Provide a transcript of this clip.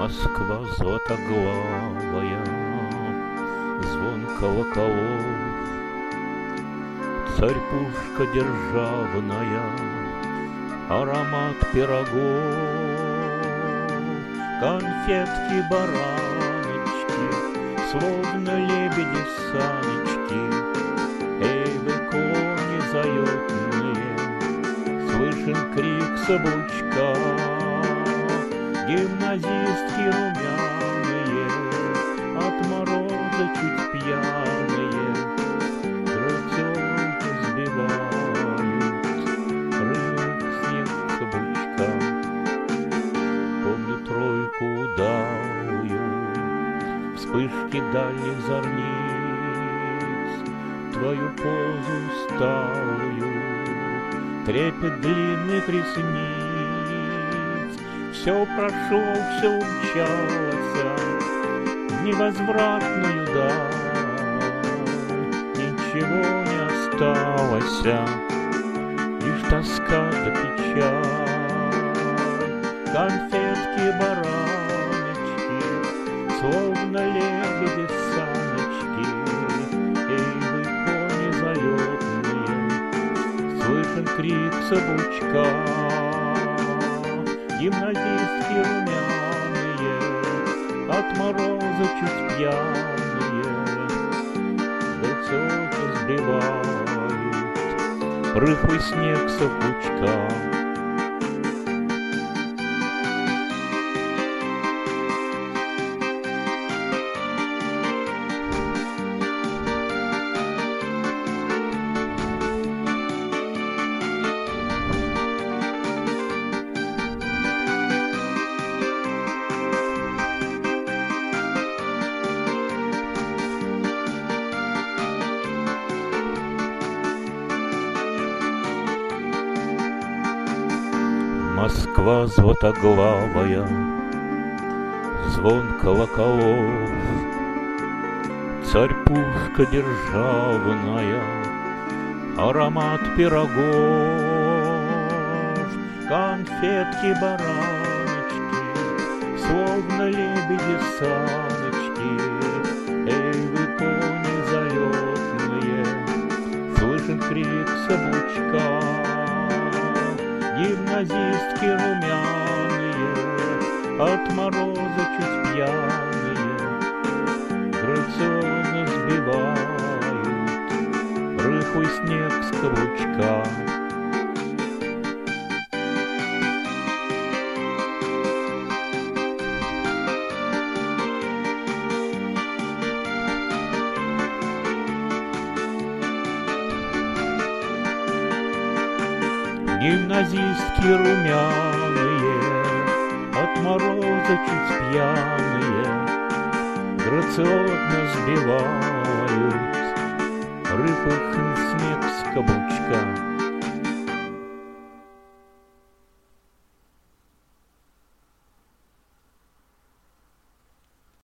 Москва златоглавая, звон колоколов, царь-пушка державная, аромат пирогов, конфетки-бараночки, словно лебеди-саночки. Эй, вы, кони заётные, слышен крик соблучка. Гимназистки румяные, от мороза чуть пьяные, грациозно сбивают рынок снег каблучка. Помню тройку удалую, вспышки дальних зорниц, твою позу усталую, трепет длинных ресниц. Все прошло, все умчалось в невозвратную даль, ничего не осталось, лишь тоска да печаль. Конфетки-бараночки, словно лебеди-саночки. Эй, вы, кони залетные, слышен крик соблучка. Гимназистки румяные, от мороза чуть пьяные, грациозно сбивают рыхлый снег с облучка. Москва златоглавая, звон колоколов, царь-пушка державная, аромат пирогов, конфетки-бараночки, словно лебеди-саночки. Эй, вы, кони залетные, слышен крик соблучка. Гимназистки румяные, от мороза чуть пьяные, грациозно сбивают рыхлый снег с каблучка. Гимназистки румяные, от мороза чуть пьяные, грациозно сбивают рыхлый снег с каблучка.